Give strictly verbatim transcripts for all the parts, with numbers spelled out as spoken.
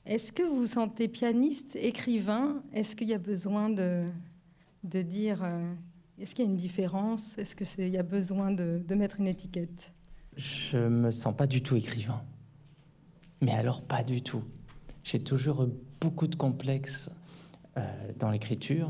Est-ce que vous vous sentez pianiste, écrivain? Est-ce qu'il y a besoin de, de dire... Euh, est-ce qu'il y a une différence? Est-ce qu'il y a besoin de, de mettre une étiquette? Je me sens pas du tout écrivain. Mais alors pas du tout. J'ai toujours eu beaucoup de complexes euh, dans l'écriture,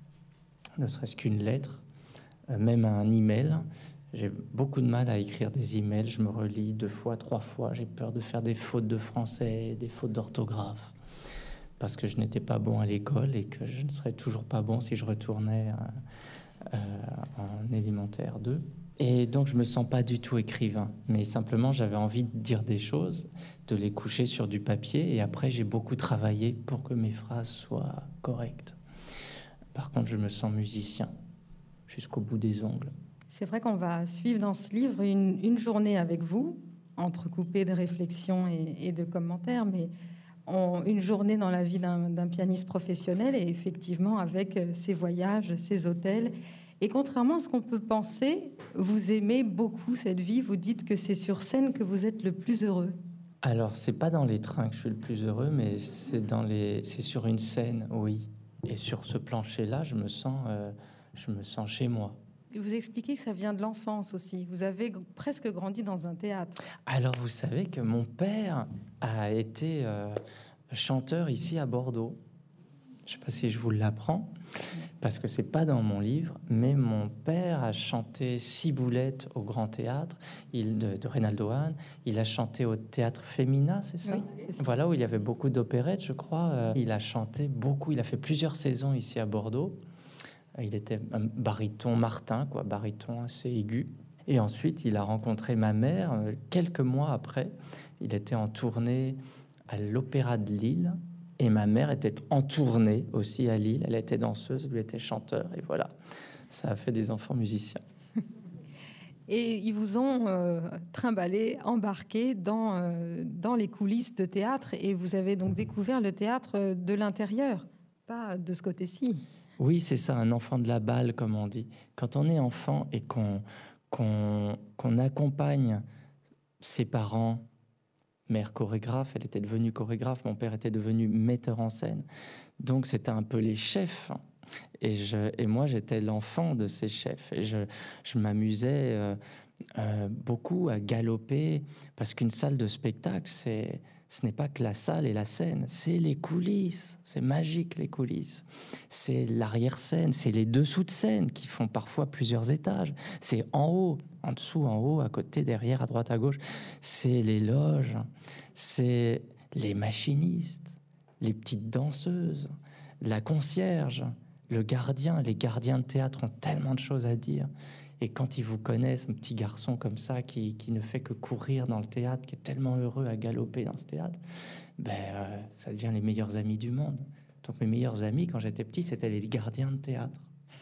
ne serait-ce qu'une lettre, euh, même un email. J'ai beaucoup de mal à écrire des emails. Je me relis deux fois, trois fois. J'ai peur de faire des fautes de français, des fautes d'orthographe, parce que je n'étais pas bon à l'école et que je ne serais toujours pas bon si je retournais euh, euh, en élémentaire deux. Et donc, je me sens pas du tout écrivain. Mais simplement, j'avais envie de dire des choses, de les coucher sur du papier. Et après, j'ai beaucoup travaillé pour que mes phrases soient correctes. Par contre, je me sens musicien jusqu'au bout des ongles. C'est vrai qu'on va suivre dans ce livre une, une journée avec vous, entrecoupée de réflexions et, et de commentaires, mais on, une journée dans la vie d'un, d'un pianiste professionnel, et effectivement avec ses voyages, ses hôtels. Et contrairement à ce qu'on peut penser, vous aimez beaucoup cette vie. Vous dites que c'est sur scène que vous êtes le plus heureux. Alors, c'est pas dans les trains que je suis le plus heureux, mais c'est dans les, c'est sur une scène, oui. Et sur ce plancher-là, je me sens, euh, je me sens chez moi. Vous expliquez que ça vient de l'enfance aussi. Vous avez g- presque grandi dans un théâtre. Alors, vous savez que mon père a été euh, chanteur ici à Bordeaux. Je sais pas si je vous l'apprends, parce que c'est pas dans mon livre, mais mon père a chanté Ciboulette au Grand Théâtre, il, de, de Reynaldo Hahn. Il a chanté au Théâtre Femina, c'est ça? Oui, c'est ça. Voilà, où il y avait beaucoup d'opérettes, je crois. Euh, il a chanté beaucoup, il a fait plusieurs saisons ici à Bordeaux. Euh, Il était un baryton Martin, quoi, baryton assez aigu. Et ensuite, il a rencontré ma mère euh, quelques mois après. Il était en tournée à l'Opéra de Lille. Et ma mère était en tournée aussi à Lille. Elle était danseuse, lui était chanteur. Et voilà, ça a fait des enfants musiciens. Et ils vous ont euh, trimballé, embarqué dans, euh, dans les coulisses de théâtre. Et vous avez donc découvert le théâtre de l'intérieur, pas de ce côté-ci. Oui, c'est ça, un enfant de la balle, comme on dit. Quand on est enfant et qu'on qu'on qu'on accompagne ses parents, mère chorégraphe, elle était devenue chorégraphe, mon père était devenu metteur en scène. Donc, c'était un peu les chefs. Et, je, et moi, j'étais l'enfant de ces chefs. Et je, je m'amusais euh, euh, beaucoup à galoper, parce qu'une salle de spectacle, c'est, ce n'est pas que la salle et la scène, c'est les coulisses. C'est magique, les coulisses. C'est l'arrière-scène, c'est les dessous de scène qui font parfois plusieurs étages. C'est en haut, en dessous, en haut, à côté, derrière, à droite, à gauche. C'est les loges, c'est les machinistes, les petites danseuses, la concierge, le gardien. Les gardiens de théâtre ont tellement de choses à dire. Et quand ils vous connaissent, un petit garçon comme ça qui, qui ne fait que courir dans le théâtre, qui est tellement heureux à galoper dans ce théâtre, ben, euh, ça devient les meilleurs amis du monde. Donc mes meilleurs amis, quand j'étais petit, c'était les gardiens de théâtre.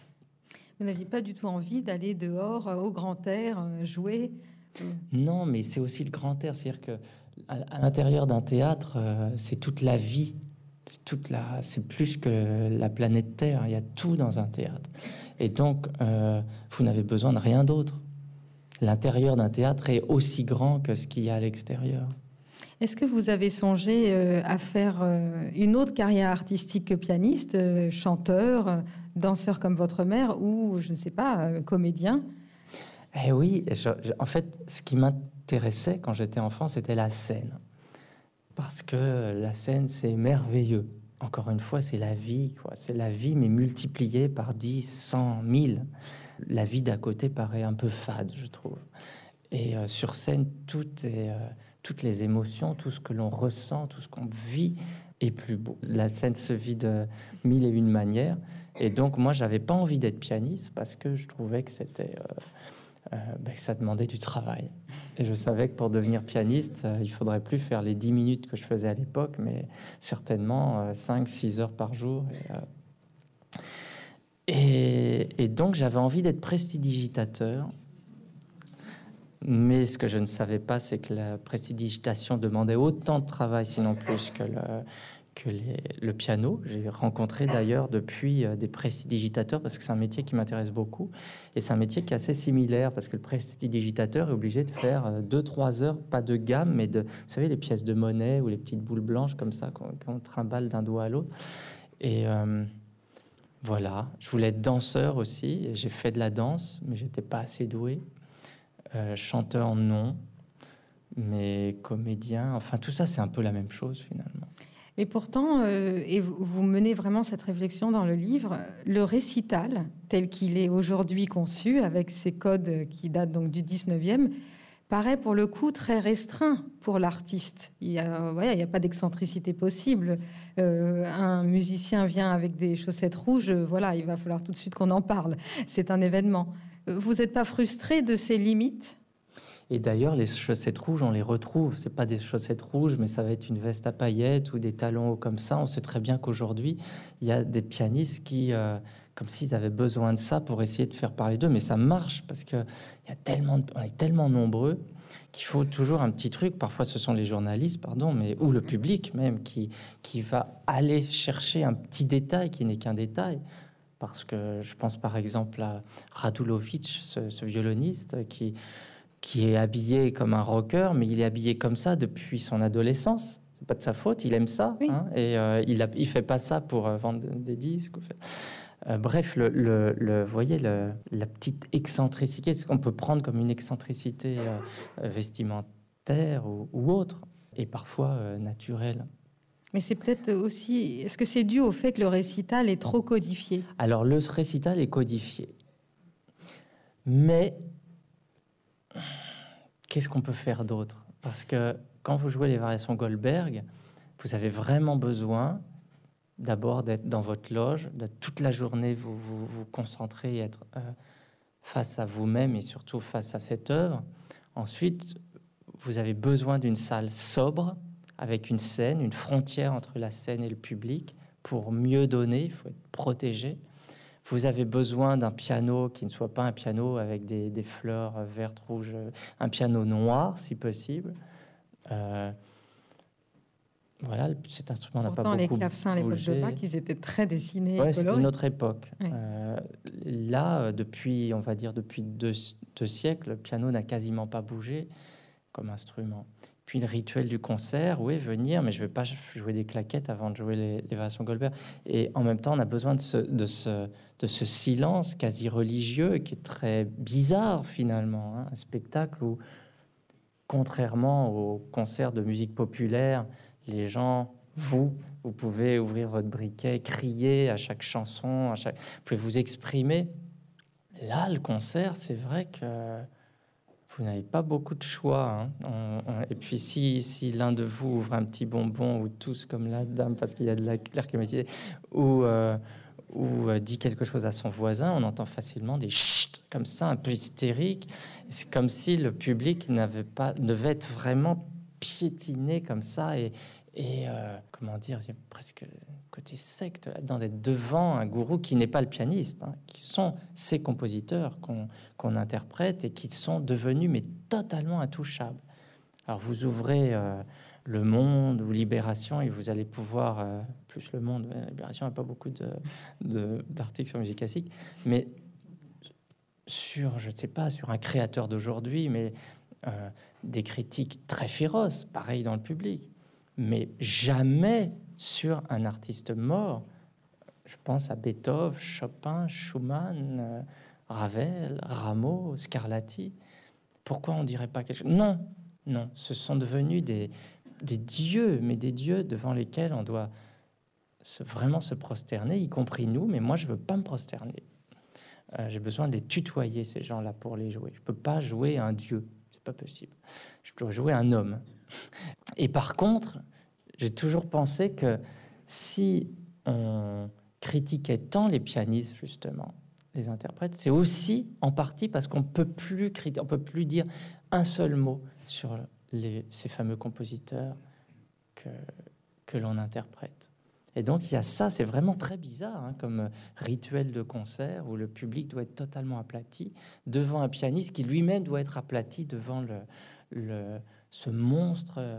Vous n'aviez pas du tout envie d'aller dehors, euh, au grand air, euh, jouer euh, Non, mais c'est aussi le grand air. C'est-à-dire que à, à l'intérieur d'un théâtre, euh, c'est toute la vie. C'est toute la, c'est plus que la planète Terre. Il y a tout dans un théâtre. Et donc, euh, vous n'avez besoin de rien d'autre. L'intérieur d'un théâtre est aussi grand que ce qu'il y a à l'extérieur. Est-ce que vous avez songé euh, à faire euh, une autre carrière artistique que pianiste, euh, chanteur, euh, danseur comme votre mère, ou, je ne sais pas, euh, comédien? Eh oui, je- je- en fait, ce qui m'intéressait quand j'étais enfant, c'était la scène. Parce que la scène, c'est merveilleux. Encore une fois, c'est la vie, quoi. C'est la vie, mais multipliée par dix, cent, mille. La vie d'à côté paraît un peu fade, je trouve. Et euh, sur scène, tout est, euh, toutes les émotions, tout ce que l'on ressent, tout ce qu'on vit est plus beau. La scène se vit de mille et une manières. Et donc, moi, j'avais pas envie d'être pianiste parce que je trouvais que c'était... euh, euh, ben, que ça demandait du travail. Et je savais que pour devenir pianiste, euh, il faudrait plus faire les dix minutes que je faisais à l'époque, mais certainement euh, cinq six heures par jour. Et, euh, et, et donc, j'avais envie d'être prestidigitateur. Mais ce que je ne savais pas, c'est que la prestidigitation demandait autant de travail, sinon plus, que, le, que les, le piano. J'ai rencontré d'ailleurs depuis euh, des prestidigitateurs parce que c'est un métier qui m'intéresse beaucoup et c'est un métier qui est assez similaire parce que le prestidigitateur est obligé de faire euh, deux trois heures, pas de gamme, mais de, vous savez, les pièces de monnaie ou les petites boules blanches comme ça qu'on, qu'on trimballe d'un doigt à l'autre. Et euh, voilà, je voulais être danseur aussi. Et j'ai fait de la danse, mais j'étais pas assez doué. Euh, chanteur, non. Mais comédien, enfin tout ça, c'est un peu la même chose finalement. Mais pourtant, euh, et vous, vous menez vraiment cette réflexion dans le livre, le récital, tel qu'il est aujourd'hui conçu, avec ses codes qui datent donc du dix-neuvième, paraît pour le coup très restreint pour l'artiste. Il n'y a, ouais, il y a pas d'excentricité possible. Euh, un musicien vient avec des chaussettes rouges, voilà, il va falloir tout de suite qu'on en parle. C'est un événement. Vous n'êtes pas frustré de ces limites ? Et d'ailleurs, les chaussettes rouges, on les retrouve. C'est pas des chaussettes rouges, mais ça va être une veste à paillettes ou des talons hauts comme ça. On sait très bien qu'aujourd'hui, il y a des pianistes qui, euh, comme s'ils avaient besoin de ça pour essayer de faire parler d'eux. Mais ça marche parce que il y a tellement, de, on est tellement nombreux qu'il faut toujours un petit truc. Parfois, ce sont les journalistes, pardon, mais ou le public même qui qui va aller chercher un petit détail qui n'est qu'un détail. Parce que je pense par exemple à Radulovic, ce, ce violoniste qui qui est habillé comme un rocker, mais il est habillé comme ça depuis son adolescence. C'est pas de sa faute, il aime ça, oui. hein, et euh, il a, il fait pas ça pour euh, vendre des disques. Euh, bref, le, le, le, vous voyez le, la petite excentricité, ce qu'on peut prendre comme une excentricité euh, vestimentaire ou, ou autre, et parfois euh, naturelle. Mais c'est peut-être aussi... Est-ce que c'est dû au fait que le récital est trop codifié ? Alors, le récital est codifié, mais qu'est-ce qu'on peut faire d'autre ? Parce que quand vous jouez les variations Goldberg, vous avez vraiment besoin d'abord d'être dans votre loge, de toute la journée vous vous, vous concentrer et être euh, face à vous-même et surtout face à cette œuvre. Ensuite, vous avez besoin d'une salle sobre, avec une scène, une frontière entre la scène et le public, pour mieux donner, il faut être protégé. Vous avez besoin d'un piano qui ne soit pas un piano avec des, des fleurs vertes, rouges, un piano noir si possible. Euh, voilà, cet instrument n'a pas beaucoup bougé. Pourtant, les clavecins à l'époque de Bach, ils étaient très dessinés. Ouais, c'était une autre époque. Oui. Euh, là, depuis, on va dire, depuis deux, deux siècles, le piano n'a quasiment pas bougé comme instrument. Puis le rituel du concert, oui, venir, mais je ne vais pas jouer des claquettes avant de jouer les, les variations Goldberg. Et en même temps, on a besoin de ce, de ce, de ce silence quasi religieux qui est très bizarre finalement. Hein. Un spectacle où, contrairement aux concerts de musique populaire, les gens, vous, vous pouvez ouvrir votre briquet, crier à chaque chanson, à chaque... vous pouvez vous exprimer. Là, le concert, c'est vrai que vous n'avez pas beaucoup de choix. Hein. On, on, et puis, si, si l'un de vous ouvre un petit bonbon, ou tous comme la dame, parce qu'il y a de l'air climatisé, ou, euh, ou euh, dit quelque chose à son voisin, on entend facilement des chut comme ça, un peu hystérique. C'est comme si le public n'avait pas, devait être vraiment piétiné comme ça. Et, et euh, comment dire, il y a presque côté secte là-dedans, d'être devant un gourou qui n'est pas le pianiste, hein, qui sont ces compositeurs qu'on qu'on interprète et qui sont devenus mais totalement intouchables. Alors vous ouvrez euh, Le Monde ou Libération et vous allez pouvoir, euh, plus Le Monde, ouais, Libération n'a pas beaucoup de, de, d'articles sur musique classique, mais sur, je ne sais pas, sur un créateur d'aujourd'hui, mais euh, des critiques très féroces, pareil dans le public, mais jamais sur un artiste mort. Je pense à Beethoven, Chopin, Schumann, euh, Ravel, Rameau, Scarlatti. Pourquoi on dirait pas quelque chose ? Non, non, ce sont devenus des, des dieux, mais des dieux devant lesquels on doit se, vraiment se prosterner, y compris nous, mais moi je veux pas me prosterner. Euh, j'ai besoin de les tutoyer, ces gens-là, pour les jouer. Je peux pas jouer un dieu, c'est pas possible. Je dois jouer un homme. Et par contre, j'ai toujours pensé que si on critiquait tant les pianistes, justement, les interprètes, c'est aussi en partie parce qu'on peut plus criti- on peut plus dire un seul mot sur les, ces fameux compositeurs que, que l'on interprète. Et donc il y a ça, c'est vraiment très bizarre, hein, comme rituel de concert où le public doit être totalement aplati devant un pianiste qui lui-même doit être aplati devant le, le, ce monstre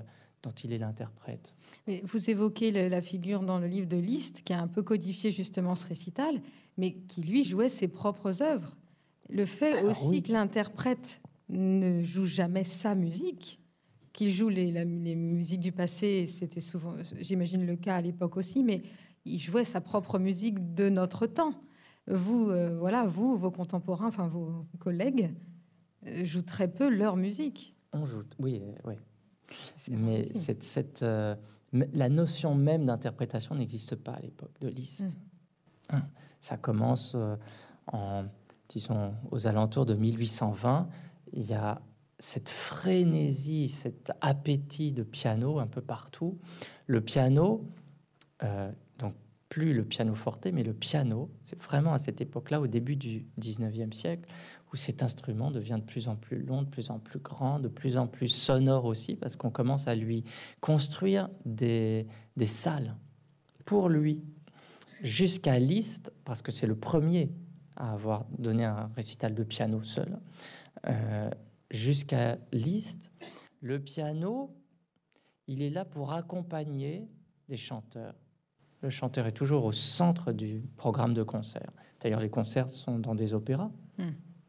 dont il est l'interprète. Mais vous évoquez le, la figure dans le livre de Liszt, qui a un peu codifié justement ce récital, mais qui, lui, jouait ses propres œuvres. Le fait Alors, aussi oui. que l'interprète ne joue jamais sa musique, qu'il joue les, la, les musiques du passé, c'était souvent, j'imagine, le cas à l'époque aussi, mais il jouait sa propre musique de notre temps. Vous, euh, voilà, vous, vos contemporains, enfin vos collègues, euh, jouent très peu leur musique. On joue, oui, euh, oui. C'est Mais rarissime. cette, cette, euh, la notion même d'interprétation n'existe pas à l'époque de Liszt. Mm. Hein, ça commence euh, en, disons, aux alentours de mille huit cent vingt. Il y a cette frénésie, cet appétit de piano un peu partout. Le piano, euh, donc plus le piano forte, mais le piano, c'est vraiment à cette époque-là, au début du dix-neuvième siècle, où cet instrument devient de plus en plus long, de plus en plus grand, de plus en plus sonore aussi, parce qu'on commence à lui construire des, des salles pour lui, jusqu'à Liszt, parce que c'est le premier à avoir donné un récital de piano seul, euh, jusqu'à Liszt, le piano, il est là pour accompagner les chanteurs. Le chanteur est toujours au centre du programme de concert. D'ailleurs, les concerts sont dans des opéras, mm.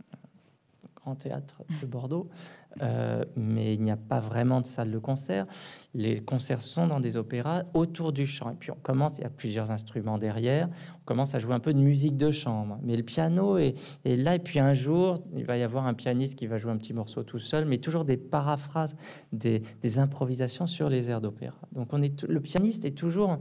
Grand Théâtre de Bordeaux, euh, mais il n'y a pas vraiment de salle de concert. Les concerts sont dans des opéras autour du chant. Et puis on commence, il y a plusieurs instruments derrière, on commence à jouer un peu de musique de chambre. Mais le piano est, est là, et puis un jour, il va y avoir un pianiste qui va jouer un petit morceau tout seul, mais toujours des paraphrases, des, des improvisations sur les airs d'opéra. Donc on est, le pianiste est toujours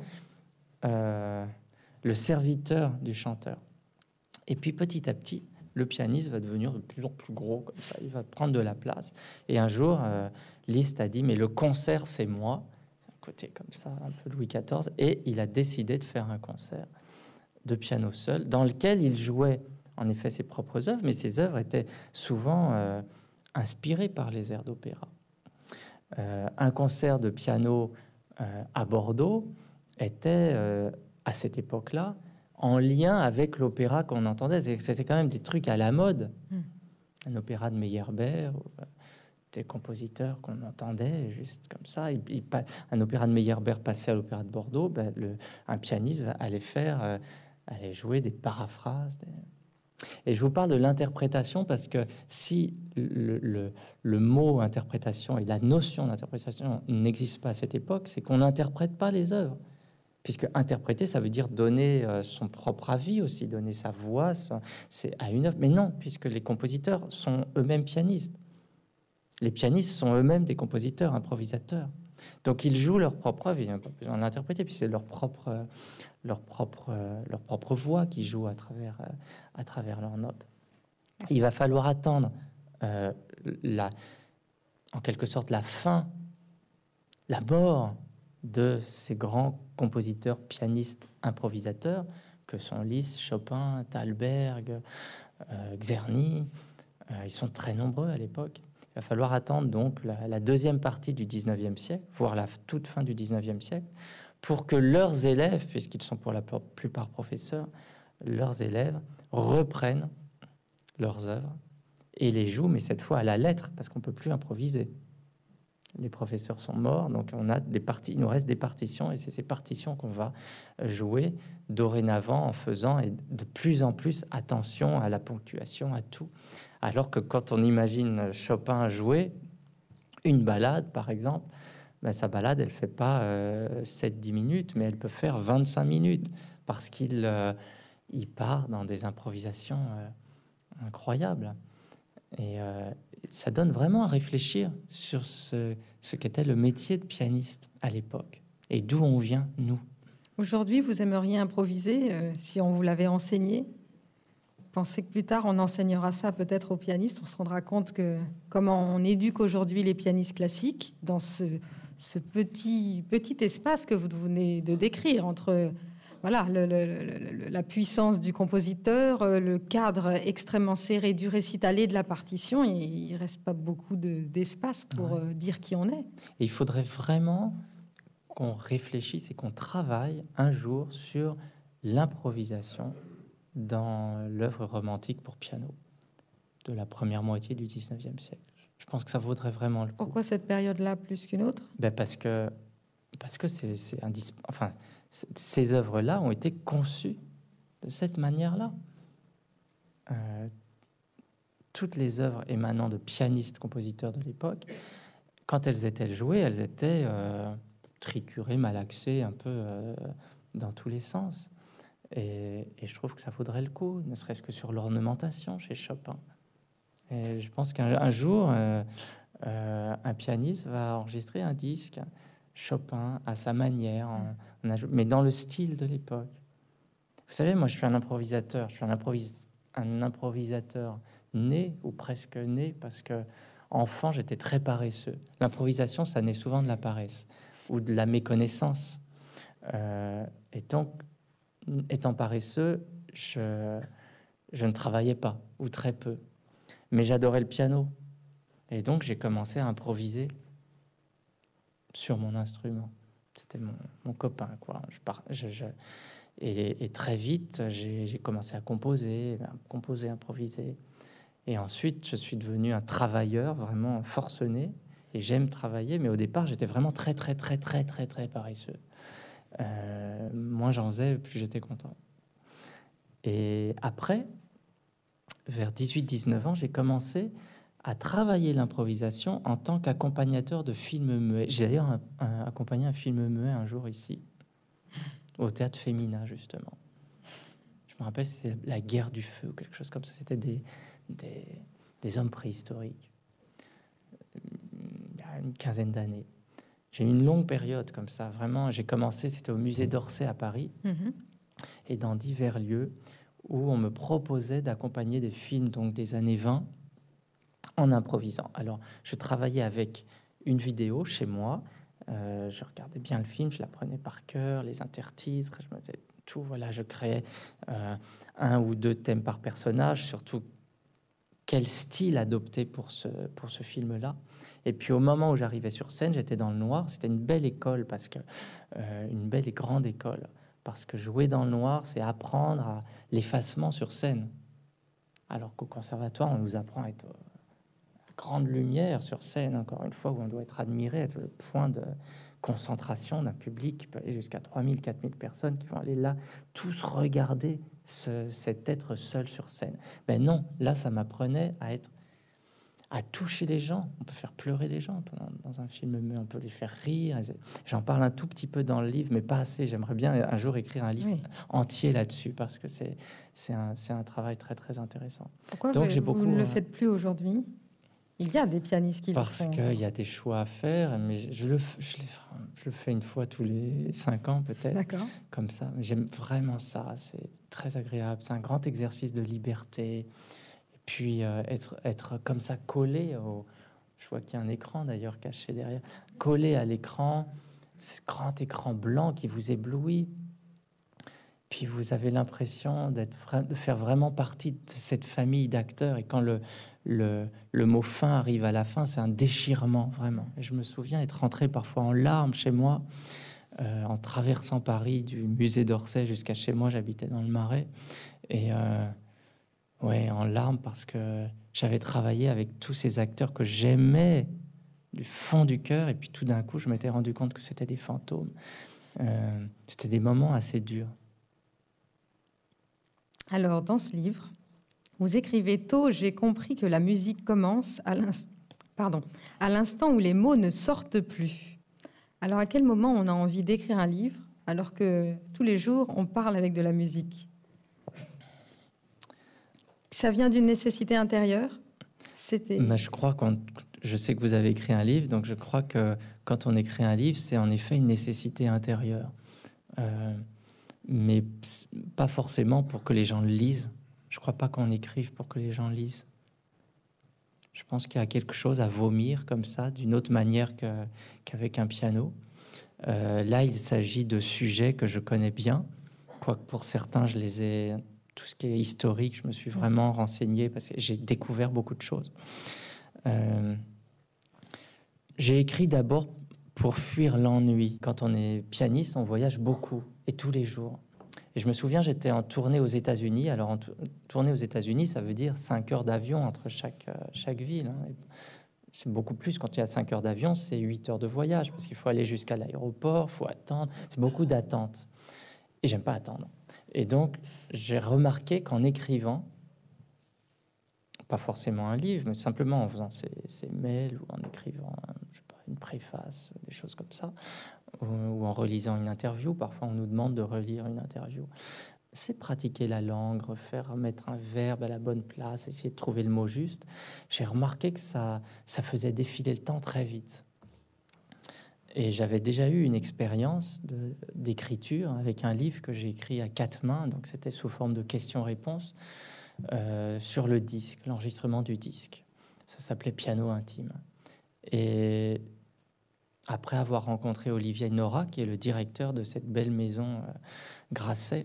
euh, le serviteur du chanteur. Et puis petit à petit, le pianiste va devenir de plus en plus gros, comme ça, il va prendre de la place. Et un jour, euh, Liszt a dit, mais le concert, c'est moi. Un côté comme ça, un peu Louis quatorze. Et il a décidé de faire un concert de piano seul, dans lequel il jouait, en effet, ses propres œuvres, mais ses œuvres étaient souvent euh, inspirées par les airs d'opéra. Euh, un concert de piano euh, à Bordeaux était, euh, à cette époque-là, en lien avec l'opéra qu'on entendait. C'était quand même des trucs à la mode. Mm. Un opéra de Meyerbeer, des compositeurs qu'on entendait juste comme ça. Il, il, un opéra de Meyerbeer passait à l'opéra de Bordeaux, ben le, un pianiste allait faire, euh, allait jouer des paraphrases. Des... Et je vous parle de l'interprétation parce que si le, le, le mot interprétation et la notion d'interprétation n'existe pas à cette époque, c'est qu'on n'interprète pas les œuvres. Puisque interpréter, ça veut dire donner euh, son propre avis aussi, donner sa voix son, c'est à une œuvre. Mais non, puisque les compositeurs sont eux-mêmes pianistes. Les pianistes sont eux-mêmes des compositeurs, improvisateurs. Donc ils jouent leur propre œuvre, il n'y a pas besoin de l'interpréter, puis c'est leur propre, leur, propre, leur propre voix qui joue à travers, à travers leurs notes. Il va falloir attendre, euh, la, en quelque sorte, la fin, la mort de ces grands compositeurs, pianistes, improvisateurs que sont Liszt, Chopin, Thalberg, euh, Czerny. Euh, ils sont très nombreux à l'époque. Il va falloir attendre donc la, la deuxième partie du dix-neuvième siècle, voire la toute fin du dix-neuvième siècle, pour que leurs élèves, puisqu'ils sont pour la plupart professeurs, leurs élèves reprennent leurs œuvres et les jouent, mais cette fois à la lettre, parce qu'on ne peut plus improviser. Les professeurs sont morts, donc on a des parties, il nous reste des partitions, et c'est ces partitions qu'on va jouer dorénavant en faisant et de plus en plus attention à la ponctuation, à tout. Alors que quand on imagine Chopin jouer une ballade, par exemple, ben sa ballade, elle fait pas euh, sept dix minutes, mais elle peut faire vingt-cinq minutes, parce qu'il euh, il part dans des improvisations euh, incroyables. Et euh, ça donne vraiment à réfléchir sur ce, ce qu'était le métier de pianiste à l'époque et d'où on vient, nous. Aujourd'hui, vous aimeriez improviser euh, si on vous l'avait enseigné? Pensez que plus tard, on enseignera ça peut-être aux pianistes. On se rendra compte que comment on éduque aujourd'hui les pianistes classiques dans ce, ce petit, petit espace que vous venez de décrire entre... Voilà, le, le, le, la puissance du compositeur, le cadre extrêmement serré du récitalé de la partition, il ne reste pas beaucoup de, d'espace pour ouais. dire qui on est. Et il faudrait vraiment qu'on réfléchisse et qu'on travaille un jour sur l'improvisation dans l'œuvre romantique pour piano de la première moitié du dix-neuvième siècle. Je pense que ça vaudrait vraiment le coup. Pourquoi cette période-là plus qu'une autre? Ben parce que parce que c'est c'est indis- enfin c- ces œuvres-là ont été conçues de cette manière-là. Euh, toutes les œuvres émanant de pianistes, compositeurs de l'époque, quand elles étaient jouées, elles étaient euh, triturées, malaxées, un peu euh, dans tous les sens. Et, et je trouve que ça vaudrait le coup, ne serait-ce que sur l'ornementation chez Chopin. Et je pense qu'un un jour, euh, euh, un pianiste va enregistrer un disque Chopin à sa manière, en- en aj- mais dans le style de l'époque. Vous savez, moi, je suis un improvisateur. Je suis un, improvis- un improvisateur né ou presque né parce que enfant, j'étais très paresseux. L'improvisation, ça naît souvent de la paresse ou de la méconnaissance. Euh, et donc, étant paresseux, je, je ne travaillais pas ou très peu. Mais j'adorais le piano. Et donc, j'ai commencé à improviser sur mon instrument. C'était mon, mon copain, quoi. Je par- je- je- et, et très vite, j'ai j'ai commencé à composer, à composer, improviser. Et ensuite, je suis devenu un travailleur vraiment forcené. Et j'aime travailler, mais au départ, j'étais vraiment très, très, très, très, très, très paresseux. Euh, moins j'en faisais, plus j'étais content. Et après, vers dix-huit dix-neuf ans, j'ai commencé à travailler l'improvisation en tant qu'accompagnateur de films muets. J'ai d'ailleurs un- un- accompagné un film muet un jour ici, au Théâtre Féminin, justement. Je me rappelle, c'est la guerre du feu ou quelque chose comme ça. C'était des, des, des hommes préhistoriques, il y a une quinzaine d'années. J'ai eu une longue période comme ça, vraiment. J'ai commencé, c'était au musée d'Orsay à Paris, Mhm. et dans divers lieux où on me proposait d'accompagner des films donc des années vingt en improvisant. Alors, je travaillais avec une vidéo chez moi, euh, je regardais bien le film, je la prenais par cœur, les intertitres, je me disais tout, voilà, je créais euh, un ou deux thèmes par personnage, surtout quel style adopter pour ce, pour ce film-là. Et puis au moment où j'arrivais sur scène, j'étais dans le noir, c'était une belle école, parce que euh, une belle et grande école, parce que jouer dans le noir, c'est apprendre à l'effacement sur scène. Alors qu'au conservatoire, on nous apprend à être à grande lumière sur scène, encore une fois, où on doit être admiré, être le point de concentration d'un public qui peut aller jusqu'à trois mille, quatre mille personnes qui vont aller là, tous regarder ce, cet être seul sur scène. Ben non, là, ça m'apprenait à être à toucher les gens. On peut faire pleurer les gens dans, dans un film, mais on peut les faire rire. J'en parle un tout petit peu dans le livre, mais pas assez. J'aimerais bien un jour écrire un livre Oui. entier là-dessus, parce que c'est c'est un, c'est un travail très, très intéressant. Pourquoi Donc, vous, j'ai vous beaucoup, ne le euh, faites plus aujourd'hui? Il y a des pianistes qui le Parce font. qu'il y a des choix à faire, mais je le, f- je, les- je le fais une fois tous les cinq ans peut-être, D'accord. comme ça. Mais j'aime vraiment ça, c'est très agréable. C'est un grand exercice de liberté. Et puis euh, être, être comme ça collé au... Je vois qu'il y a un écran d'ailleurs caché derrière. Collé à l'écran, ce grand écran blanc qui vous éblouit. Puis vous avez l'impression d'être vra- de faire vraiment partie de cette famille d'acteurs. Et quand le, le, le mot fin arrive à la fin, c'est un déchirement, vraiment. Et je me souviens être rentré parfois en larmes chez moi, euh, en traversant Paris, du musée d'Orsay jusqu'à chez moi. J'habitais dans le Marais. Et euh, ouais, en larmes parce que j'avais travaillé avec tous ces acteurs que j'aimais du fond du cœur. Et puis tout d'un coup, je m'étais rendu compte que c'était des fantômes. Euh, c'était des moments assez durs. Alors, dans ce livre, vous écrivez tôt, j'ai compris que la musique commence à l'instant, pardon, à l'instant où les mots ne sortent plus. Alors, à quel moment on a envie d'écrire un livre alors que tous les jours on parle avec de la musique? Ça vient d'une nécessité intérieure? C'était. Mais je crois qu'on, je sais que vous avez écrit un livre, donc je crois que quand on écrit un livre, c'est en effet une nécessité intérieure, euh, mais pas forcément pour que les gens le lisent. Je crois pas qu'on écrive pour que les gens lisent. Je pense qu'il y a quelque chose à vomir comme ça, d'une autre manière que, qu'avec un piano. Euh, là, il s'agit de sujets que je connais bien, quoique pour certains, je les ai... Tout ce qui est historique, je me suis vraiment renseigné parce que j'ai découvert beaucoup de choses. Euh, j'ai écrit d'abord pour fuir l'ennui. Quand on est pianiste, on voyage beaucoup et tous les jours. Et je me souviens, j'étais en tournée aux États-Unis. Alors, en tournée aux États-Unis, ça veut dire cinq heures d'avion entre chaque, chaque ville. Hein. c'est beaucoup plus. Quand il y a cinq heures d'avion, c'est huit heures de voyage, parce qu'il faut aller jusqu'à l'aéroport, il faut attendre. C'est beaucoup d'attente. Et j'aime pas attendre. Et donc, j'ai remarqué qu'en écrivant, pas forcément un livre, mais simplement en faisant ces, ces mails ou en écrivant, je sais pas, une préface, des choses comme ça, ou, ou en relisant une interview. Parfois, on nous demande de relire une interview. C'est pratiquer la langue, refaire mettre un verbe à la bonne place, essayer de trouver le mot juste. J'ai remarqué que ça, ça faisait défiler le temps très vite. Et j'avais déjà eu une expérience de, d'écriture avec un livre que j'ai écrit à quatre mains, donc c'était sous forme de questions-réponses, euh, sur le disque, l'enregistrement du disque. Ça s'appelait Piano intime. Et après avoir rencontré Olivier Nora, qui est le directeur de cette belle maison euh, Grasset,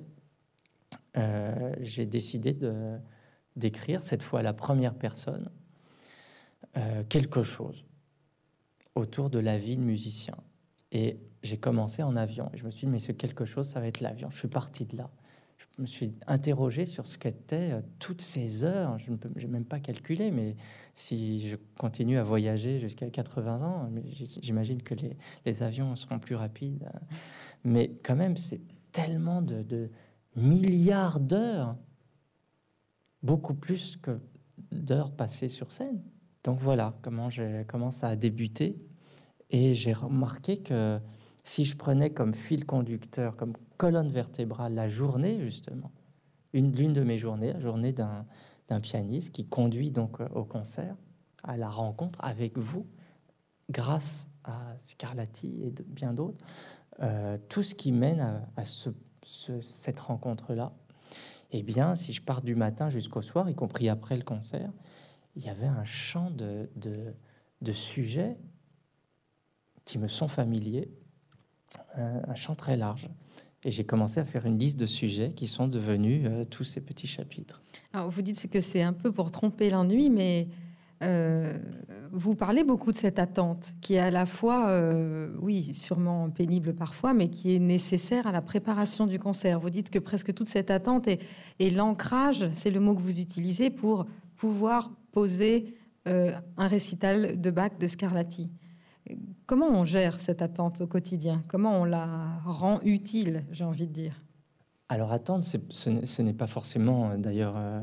euh, j'ai décidé de, d'écrire, cette fois à la première personne, euh, quelque chose autour de la vie de musicien. Et j'ai commencé en avion. Et je me suis dit, mais ce quelque chose, ça va être l'avion. Je suis parti de là. Je me suis interrogé sur ce qu'étaient euh, toutes ces heures. Je n'ai même pas calculé, mais si je continue à voyager jusqu'à quatre-vingts ans, j'imagine que les, les avions seront plus rapides. Mais quand même, c'est tellement de, de milliards d'heures, beaucoup plus que d'heures passées sur scène. Donc voilà comment, j'ai, comment ça a débuté. Et j'ai remarqué que si je prenais comme fil conducteur, comme colonne vertébrale la journée, justement, une, l'une de mes journées, la journée d'un, d'un pianiste qui conduit donc au concert, à la rencontre avec vous, grâce à Scarlatti et de, bien d'autres, euh, tout ce qui mène à, à ce, ce, cette rencontre-là, eh bien, si je pars du matin jusqu'au soir, y compris après le concert, il y avait un champ de, de, de sujets qui me sont familiers, euh, un champ très large. Et j'ai commencé à faire une liste de sujets qui sont devenus euh, tous ces petits chapitres. Alors, vous dites que c'est un peu pour tromper l'ennui, mais euh, vous parlez beaucoup de cette attente qui est à la fois, euh, oui, sûrement pénible parfois, mais qui est nécessaire à la préparation du concert. Vous dites que presque toute cette attente est, est l'ancrage, c'est le mot que vous utilisez, pour pouvoir poser euh, un récital de Bach de Scarlatti. Comment on gère cette attente au quotidien? Comment on la rend utile, j'ai envie de dire? Alors attendre, c'est, ce, n'est, ce n'est pas forcément euh, d'ailleurs euh,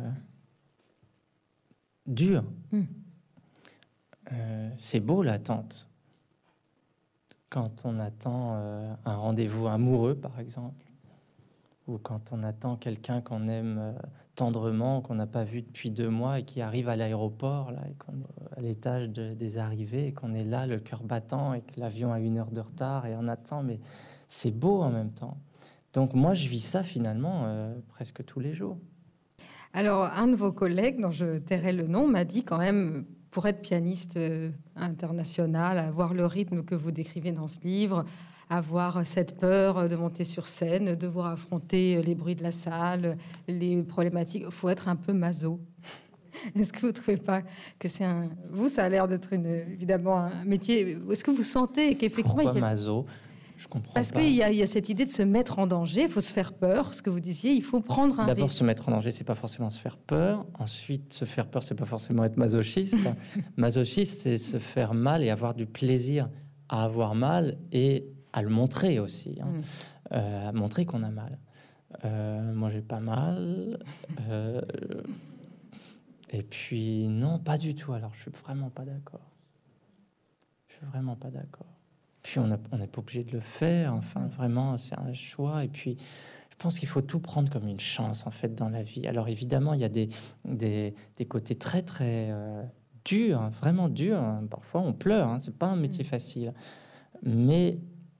dur. Mm. Euh, c'est beau l'attente. Quand on attend euh, un rendez-vous amoureux, par exemple, ou quand on attend quelqu'un qu'on aime euh, tendrement, qu'on n'a pas vu depuis deux mois et qui arrive à l'aéroport, là, et qu'on est à l'étage de, des arrivées, et qu'on est là, le cœur battant, et que l'avion a une heure de retard, et on attend, mais c'est beau en même temps. Donc moi, je vis ça finalement euh, presque tous les jours. Alors, un de vos collègues, dont je tairai le nom, m'a dit quand même, pour être pianiste euh, international, avoir le rythme que vous décrivez dans ce livre, avoir cette peur de monter sur scène, devoir affronter les bruits de la salle, les problématiques. Il faut être un peu maso. Est-ce que vous ne trouvez pas que c'est un... Vous, ça a l'air d'être une, évidemment un métier... Est-ce que vous sentez qu'effectivement... Pourquoi il y a... maso? Je comprends Parce pas. qu'il y, y a cette idée de se mettre en danger, il faut se faire peur, ce que vous disiez, il faut prendre un D'abord, risque. se mettre en danger, c'est pas forcément se faire peur. Ensuite, se faire peur, c'est pas forcément être masochiste. Masochiste, c'est se faire mal et avoir du plaisir à avoir mal et à le montrer aussi, hein. mm. euh, à montrer qu'on a mal. Euh, moi, j'ai pas mal. Euh, et puis, non, pas du tout. Alors, je suis vraiment pas d'accord. Je suis vraiment pas d'accord. Puis, on n'est pas obligé de le faire. Enfin, vraiment, c'est un choix. Et puis, je pense qu'il faut tout prendre comme une chance, en fait, dans la vie. Alors, évidemment, il y a des, des, des côtés très, très euh, durs, hein, vraiment durs. Hein. Parfois, on pleure. Hein. C'est pas un métier facile. Mais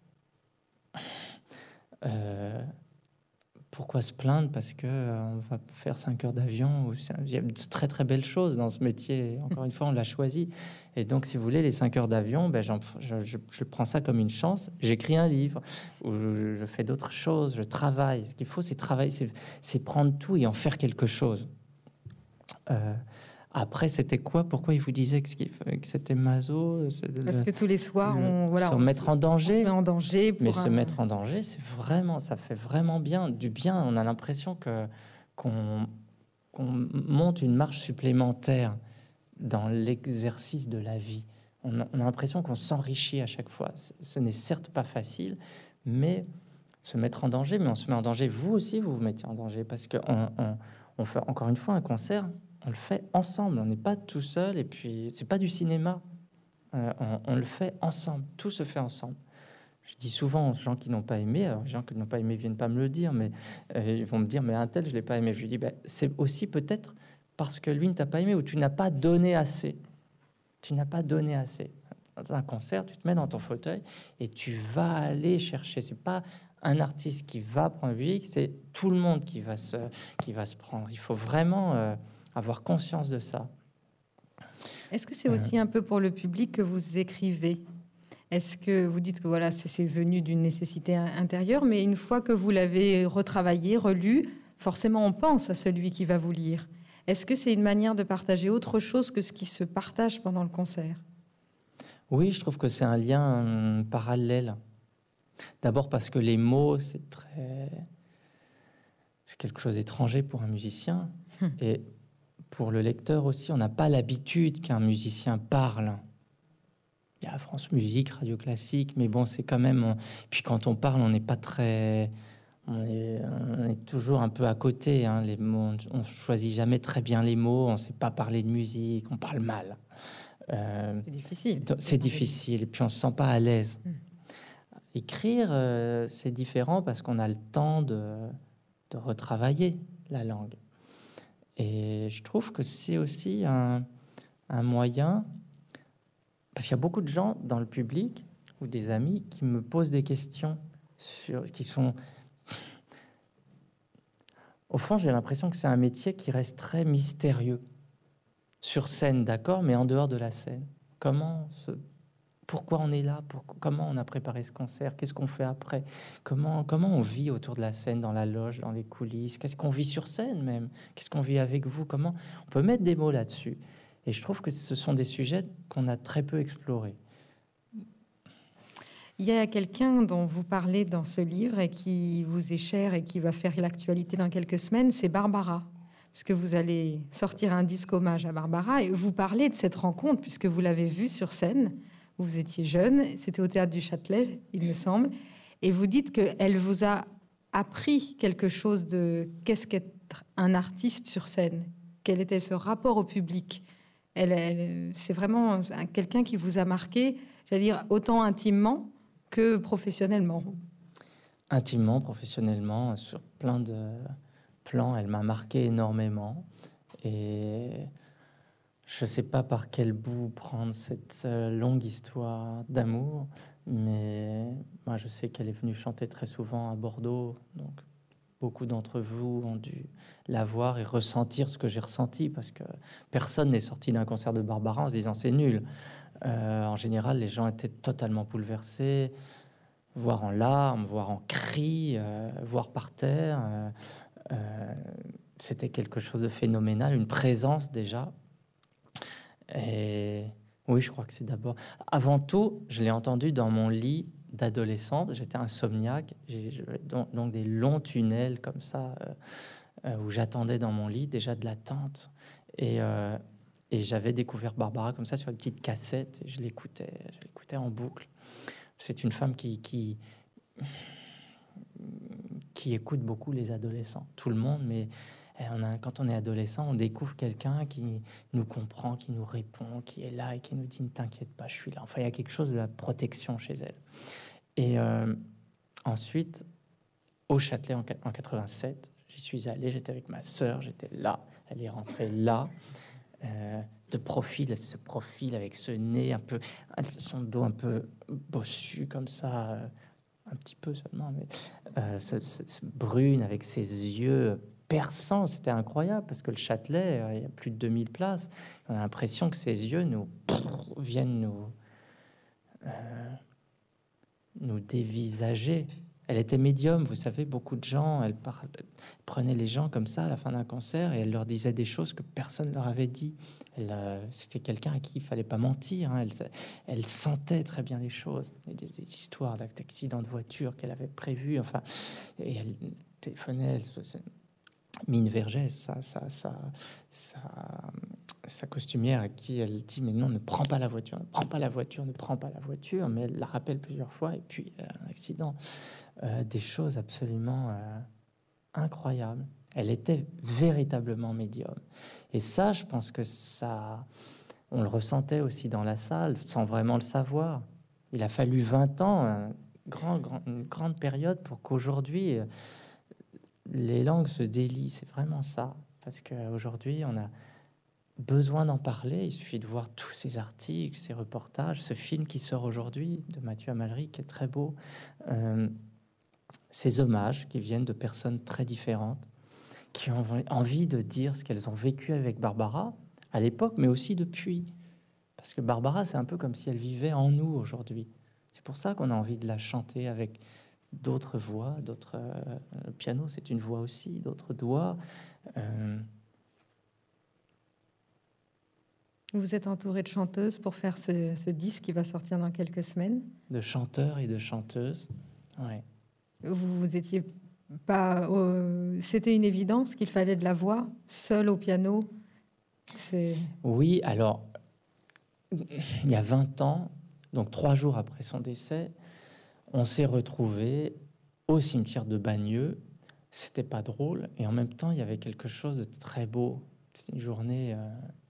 Euh, pourquoi se plaindre parce que euh, on va faire cinq heures d'avion? Il y a de très très belles choses dans ce métier. Encore une fois, on l'a choisi. Et donc, si vous voulez, les cinq heures d'avion, ben, j'en, je, je, je prends ça comme une chance. J'écris un livre, ou je, je fais d'autres choses, je travaille. Ce qu'il faut, c'est travailler, c'est, c'est prendre tout et en faire quelque chose. Euh, Après, c'était quoi? Pourquoi il vous disait que, que c'était maso? Parce que tous les soirs, on, voilà, se on mettre se, en danger. On se met en danger pour Mais un... se mettre en danger, c'est vraiment, ça fait vraiment bien, du bien. On a l'impression que qu'on, qu'on monte une marche supplémentaire dans l'exercice de la vie. on a, on a l'impression qu'on s'enrichit à chaque fois. Ce, ce n'est certes pas facile, mais se mettre en danger, mais on se met en danger. Vous aussi, vous vous mettez en danger parce que on, on, on fait encore une fois un concert, on le fait ensemble. On n'est pas tout seul et puis c'est pas du cinéma. Euh, on, on le fait ensemble. Tout se fait ensemble. Je dis souvent aux gens qui n'ont pas aimé, alors les gens qui n'ont pas aimé viennent pas me le dire, mais euh, ils vont me dire, mais un tel, je l'ai pas aimé. Je lui dis, ben, c'est aussi peut-être parce que lui ne t'a pas aimé ou tu n'as pas donné assez. Tu n'as pas donné assez. Dans un concert, tu te mets dans ton fauteuil et tu vas aller chercher. C'est pas un artiste qui va prendre le public, c'est tout le monde qui va se, qui va se prendre. Il faut vraiment euh, avoir conscience de ça. Est-ce que c'est aussi un peu pour le public que vous écrivez ? Est-ce que vous dites que voilà, c'est venu d'une nécessité intérieure, mais une fois que vous l'avez retravaillé, relu, forcément on pense à celui qui va vous lire. Est-ce que c'est une manière de partager autre chose que ce qui se partage pendant le concert ? Oui, je trouve que c'est un lien hum, parallèle. D'abord parce que les mots, c'est très... c'est quelque chose d'étranger pour un musicien. Hum. Et pour le lecteur aussi, on n'a pas l'habitude qu'un musicien parle. Il y a France Musique, Radio Classique, mais bon, c'est quand même... On... Puis quand on parle, on n'est pas très... On est, on est toujours un peu à côté. Hein, les mots, on ne choisit jamais très bien les mots, on ne sait pas parler de musique, on parle mal. Euh, c'est difficile. C'est difficile, et puis on ne se sent pas à l'aise. Mmh. Écrire, euh, c'est différent parce qu'on a le temps de, de retravailler la langue. Et je trouve que c'est aussi un, un moyen... Parce qu'il y a beaucoup de gens dans le public ou des amis qui me posent des questions sur, qui sont... Au fond, j'ai l'impression que c'est un métier qui reste très mystérieux. Sur scène, d'accord, mais en dehors de la scène. Comment se... Pourquoi on est là? Pour... Comment on a préparé ce concert? Qu'est-ce qu'on fait après? Comment, comment on vit autour de la scène, dans la loge, dans les coulisses? Qu'est-ce qu'on vit sur scène même? Qu'est-ce qu'on vit avec vous? Comment on peut mettre des mots là-dessus? Et je trouve que ce sont des sujets qu'on a très peu explorés. Il y a quelqu'un dont vous parlez dans ce livre et qui vous est cher et qui va faire l'actualité dans quelques semaines, c'est Barbara. Puisque vous allez sortir un disque hommage à Barbara et vous parlez de cette rencontre puisque vous l'avez vue sur scène. Vous étiez jeune, c'était au Théâtre du Châtelet, il me semble, et vous dites qu'elle vous a appris quelque chose de qu'est-ce qu'être un artiste sur scène, quel était ce rapport au public. Elle, elle, c'est vraiment quelqu'un qui vous a marqué, j'allais dire, autant intimement que professionnellement. Intimement, professionnellement, sur plein de plans, elle m'a marqué énormément. Et je ne sais pas par quel bout prendre cette longue histoire d'amour, mais moi, je sais qu'elle est venue chanter très souvent à Bordeaux, donc beaucoup d'entre vous ont dû la voir et ressentir ce que j'ai ressenti, parce que personne n'est sorti d'un concert de Barbara en se disant c'est nul. Euh, en général, les gens étaient totalement bouleversés, voire en larmes, voire en cris, euh, voire par terre. Euh, euh, c'était quelque chose de phénoménal, une présence déjà. Et oui, je crois que c'est d'abord... Avant tout, je l'ai entendu dans mon lit d'adolescente. J'étais insomniaque, j'ai donc, donc des longs tunnels comme ça, euh, euh, où j'attendais dans mon lit, déjà de l'attente. Et... Euh, Et j'avais découvert Barbara comme ça sur une petite cassette et je l'écoutais, je l'écoutais en boucle. C'est une femme qui, qui, qui écoute beaucoup les adolescents, tout le monde, mais on a, quand on est adolescent, on découvre quelqu'un qui nous comprend, qui nous répond, qui est là et qui nous dit « ne t'inquiète pas, je suis là ». Enfin, il y a quelque chose de la protection chez elle. Et euh, ensuite, au Châtelet en, en quatre-vingt-sept, j'y suis allé, j'étais avec ma sœur, j'étais là, elle est rentrée là. Euh, de profil, elle se profile avec ce nez un peu, son dos un peu bossu comme ça, euh, un petit peu seulement, mais euh, ce, ce, ce brune avec ses yeux perçants, c'était incroyable parce que le Châtelet, euh, il y a plus de deux mille places, on a l'impression que ses yeux nous pff, viennent nous euh, nous dévisager. Elle était médium, vous savez, beaucoup de gens, elle, parle, elle prenait les gens comme ça à la fin d'un concert et elle leur disait des choses que personne ne leur avait dit. Elle, euh, c'était quelqu'un à qui il fallait pas mentir, hein. elle, elle sentait très bien les choses. Il y a des, des histoires d'accidents de voiture qu'elle avait prévues, enfin, et elle téléphonait, elle, Mine Vergès, ça, ça, ça, ça, sa costumière à qui elle dit mais non, ne prends pas la voiture, ne prends pas la voiture, ne prends pas la voiture, mais elle la rappelle plusieurs fois et puis euh, un accident, euh, des choses absolument euh, incroyables. Elle était véritablement médium. Et ça, je pense que ça, on le ressentait aussi dans la salle, sans vraiment le savoir. Il a fallu vingt ans, un grand, grand, une grande période pour qu'aujourd'hui, euh, les langues se délient. C'est vraiment ça. Parce qu'aujourd'hui, on a besoin d'en parler. Il suffit de voir tous ces articles, ces reportages, ce film qui sort aujourd'hui de Mathieu Amalric, qui est très beau. Euh, ces hommages qui viennent de personnes très différentes, qui ont envie de dire ce qu'elles ont vécu avec Barbara à l'époque, mais aussi depuis. Parce que Barbara, c'est un peu comme si elle vivait en nous aujourd'hui. C'est pour ça qu'on a envie de la chanter avec d'autres voix, d'autres... Euh, le piano, c'est une voix aussi, d'autres doigts. Euh... Vous êtes entouré de chanteuses pour faire ce, ce disque qui va sortir dans quelques semaines. De chanteurs et de chanteuses, ouais. Vous, vous étiez pas... Euh, c'était une évidence qu'il fallait de la voix, seule au piano. C'est... Oui, alors, il y a vingt ans, donc trois jours après son décès, on s'est retrouvés au cimetière de Bagneux. C'était pas drôle, et en même temps, il y avait quelque chose de très beau. C'était une journée... Euh...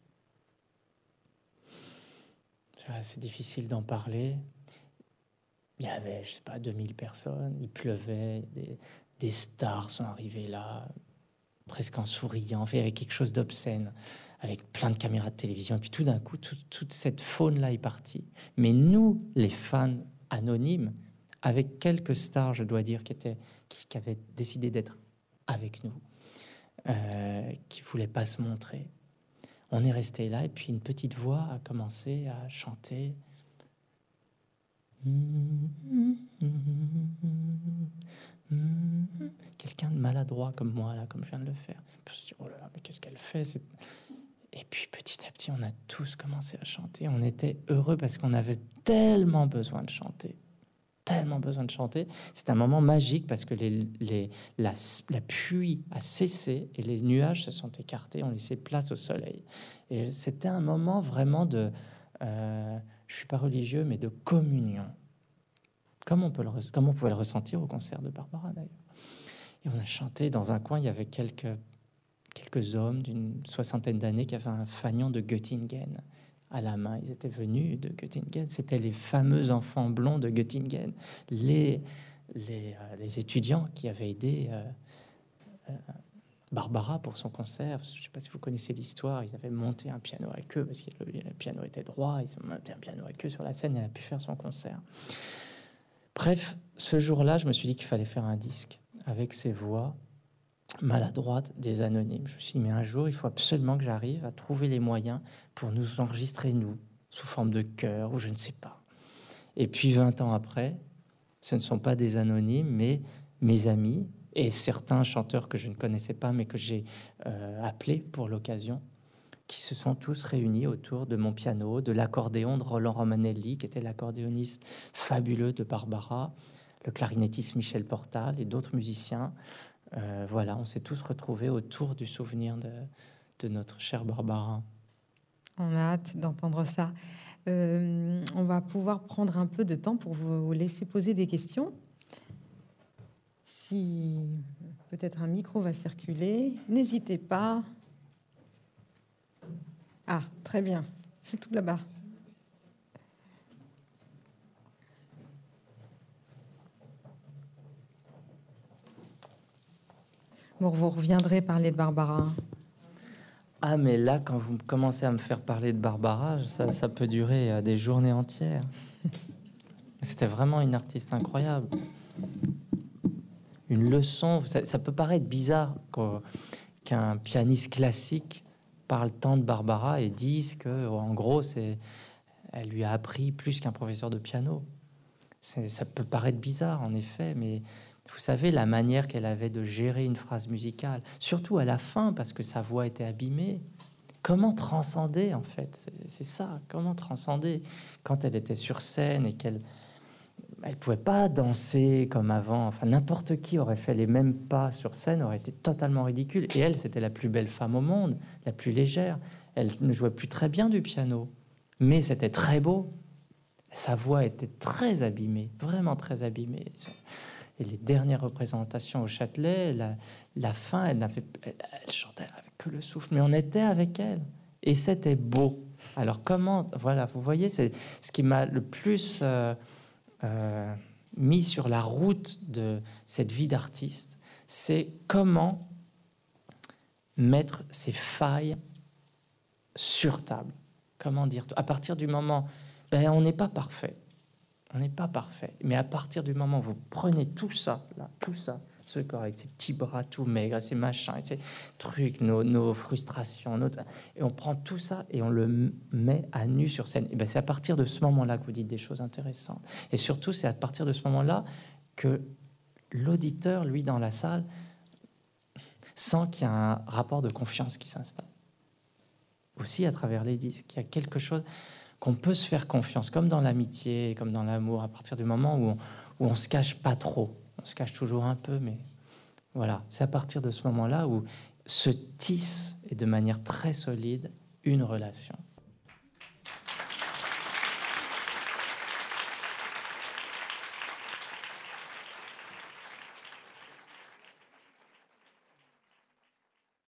C'est difficile d'en parler. Il y avait, je sais pas, deux mille personnes, il pleuvait, des, des stars sont arrivées là, presque en souriant, enfin, il y avait quelque chose d'obscène, avec plein de caméras de télévision, et puis tout d'un coup, tout, toute cette faune-là est partie. Mais nous, les fans anonymes, avec quelques stars, je dois dire, qui, étaient, qui, qui avaient décidé d'être avec nous, euh, qui ne voulaient pas se montrer, on est resté là, et puis une petite voix a commencé à chanter. Quelqu'un de maladroit comme moi, là, comme je viens de le faire. Je me suis dit, oh là là, mais qu'est-ce qu'elle fait? C'est... Et puis petit à petit, on a tous commencé à chanter. On était heureux parce qu'on avait tellement besoin de chanter. Tellement besoin de chanter. C'est un moment magique parce que les, les, la, la pluie a cessé et les nuages se sont écartés. On laissait place au soleil. Et c'était un moment vraiment de... Euh, je ne suis pas religieux, mais de communion. Comme on, peut le, comme on pouvait le ressentir au concert de Barbara, d'ailleurs. Et on a chanté dans un coin, il y avait quelques, quelques hommes d'une soixantaine d'années qui avaient un fanion de Göttingen à la main. Ils étaient venus de Göttingen. C'était les fameux enfants blonds de Göttingen, les, les, euh, les étudiants qui avaient aidé euh, euh, Barbara pour son concert. Je ne sais pas si vous connaissez l'histoire. Ils avaient monté un piano avec eux parce que le, le piano était droit. Ils ont monté un piano avec eux sur la scène et elle a pu faire son concert. Bref, ce jour-là, je me suis dit qu'il fallait faire un disque avec ces voix maladroites des anonymes. Je me suis dit, mais un jour, il faut absolument que j'arrive à trouver les moyens pour nous enregistrer, nous, sous forme de chœur ou je ne sais pas. Et puis, vingt ans après, ce ne sont pas des anonymes, mais mes amis et certains chanteurs que je ne connaissais pas, mais que j'ai euh, appelés pour l'occasion, qui se sont tous réunis autour de mon piano, de l'accordéon de Roland Romanelli, qui était l'accordéoniste fabuleux de Barbara, le clarinettiste Michel Portal et d'autres musiciens. Euh, voilà, on s'est tous retrouvés autour du souvenir de, de notre chère Barbara. On a hâte d'entendre ça. Euh, on va pouvoir prendre un peu de temps pour vous laisser poser des questions. Si peut-être un micro va circuler, n'hésitez pas. Ah, très bien. C'est tout là-bas. Bon, vous reviendrez parler de Barbara. Ah, mais là, quand vous commencez à me faire parler de Barbara, ça, ça peut durer des journées entières. C'était vraiment une artiste incroyable. Une leçon. Ça, ça peut paraître bizarre qu'un pianiste classique parle tant de Barbara et dise que, en gros, c'est, elle lui a appris plus qu'un professeur de piano. C'est, ça peut paraître bizarre, en effet, mais vous savez, la manière qu'elle avait de gérer une phrase musicale, surtout à la fin, parce que sa voix était abîmée. Comment transcender, en fait? C'est, c'est ça, comment transcender quand elle était sur scène et qu'elle elle pouvait pas danser comme avant. Enfin, n'importe qui aurait fait les mêmes pas sur scène, aurait été totalement ridicule. Et elle, c'était la plus belle femme au monde, la plus légère. Elle ne jouait plus très bien du piano, mais c'était très beau. Sa voix était très abîmée, vraiment très abîmée. Et les dernières représentations au Châtelet, la, la fin, elle, n'avait, elle, elle chantait avec que le souffle, mais on était avec elle. Et c'était beau. Alors comment, voilà, vous voyez, c'est ce qui m'a le plus euh, euh, mis sur la route de cette vie d'artiste, c'est comment mettre ces failles sur table. Comment dire, à partir du moment, ben, on n'est pas parfait, on n'est pas parfait, mais à partir du moment où vous prenez tout ça, là, tout ça, ce corps avec ses petits bras tout maigres, ces machins, ces trucs, nos, nos frustrations, notre... et on prend tout ça et on le met à nu sur scène. Et ben, c'est à partir de ce moment-là que vous dites des choses intéressantes. Et surtout, c'est à partir de ce moment-là que l'auditeur, lui, dans la salle, sent qu'il y a un rapport de confiance qui s'installe. Aussi à travers les disques, il y a quelque chose qu'on peut se faire confiance, comme dans l'amitié, comme dans l'amour, à partir du moment où on, où on se cache pas trop. On se cache toujours un peu, mais voilà. C'est à partir de ce moment-là où se tisse, et de manière très solide, une relation.